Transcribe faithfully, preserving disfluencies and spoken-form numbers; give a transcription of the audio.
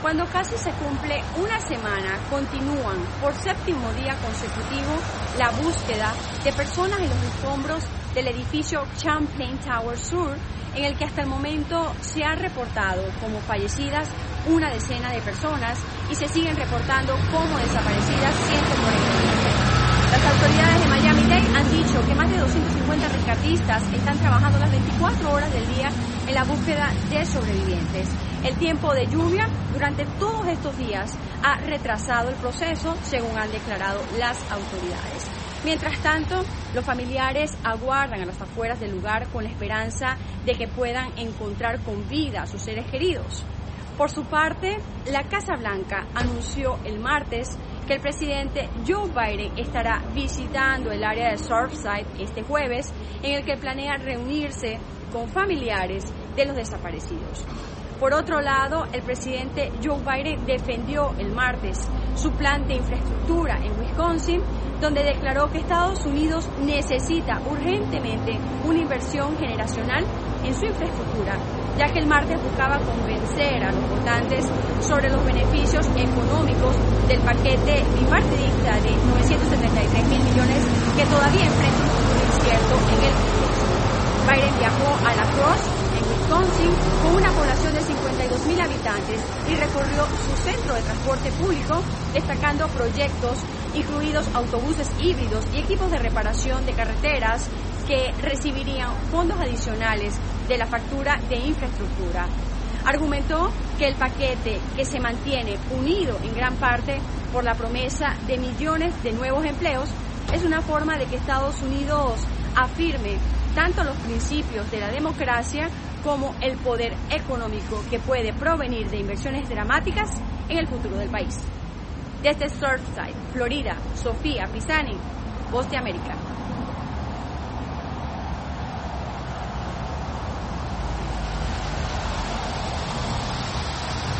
Cuando casi se cumple una semana, continúan por séptimo día consecutivo la búsqueda de personas en los escombros del edificio Champlain Tower Sur, en el que hasta el momento se han reportado como fallecidas una decena de personas y se siguen reportando como desaparecidas ciento cuarenta y nueve. Las autoridades de Miami-Dade han dicho que más de doscientos cincuenta rescatistas están trabajando las veinticuatro horas del día en la búsqueda de sobrevivientes. El tiempo de lluvia durante todos estos días ha retrasado el proceso, según han declarado las autoridades. Mientras tanto, los familiares aguardan a las afueras del lugar con la esperanza de que puedan encontrar con vida a sus seres queridos. Por su parte, la Casa Blanca anunció el martes que el presidente Joe Biden estará visitando el área de Surfside este jueves, en el que planea reunirse con familiares de los desaparecidos. Por otro lado, el presidente Joe Biden defendió el martes su plan de infraestructura en Wisconsin, donde declaró que Estados Unidos necesita urgentemente una inversión generacional en su infraestructura, ya que el martes buscaba convencer a los votantes sobre los beneficios económicos del paquete bipartidista de novecientos setenta y tres mil millones que todavía enfrenta un futuro incierto en el Congreso. Biden viajó a La Crosse, en Wisconsin, con una población de cincuenta y dos mil habitantes y recorrió su centro de transporte público, destacando proyectos incluidos autobuses híbridos y equipos de reparación de carreteras que recibirían fondos adicionales de la factura de infraestructura. Argumentó que el paquete, que se mantiene unido en gran parte por la promesa de millones de nuevos empleos, es una forma de que Estados Unidos afirme tanto los principios de la democracia como el poder económico que puede provenir de inversiones dramáticas en el futuro del país. Desde Surfside, Florida, Sofía Pisani, Voz de América.